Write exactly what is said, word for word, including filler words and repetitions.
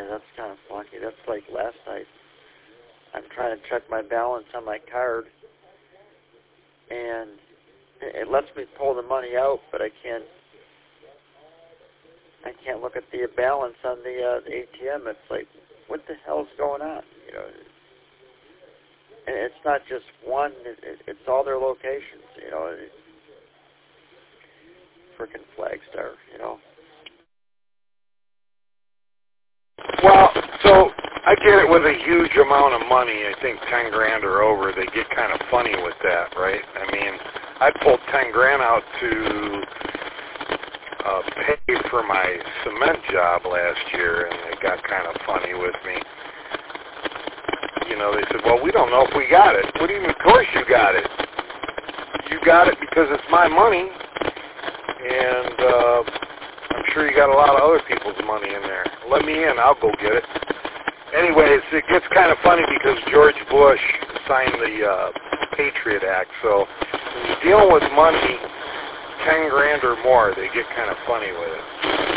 that's kind of funky. That's like last night. I'm trying to check my balance on my card, and it lets me pull the money out, but I can't. I can't look at the balance on the, uh, the A T M. It's like, what the hell's going on? You know, and it's not just one. It, it, it's all their locations. You know, it, frickin' Flagstar. You know. Well, so I get it with a huge amount of money. I think ten grand or over, they get kind of funny with that, right? I mean, I pulled ten grand out to uh, pay for my cement job last year, and they got kind of funny with me. You know, they said, well, we don't know if we got it. What do you mean? Of course you got it. You got it because it's my money, and uh, I'm sure you got a lot of other people's money in there. Let me in. I'll go get it. Anyways, it gets kind of funny because George Bush signed the uh, Patriot Act, so when you're dealing with money, ten grand or more, they get kind of funny with it.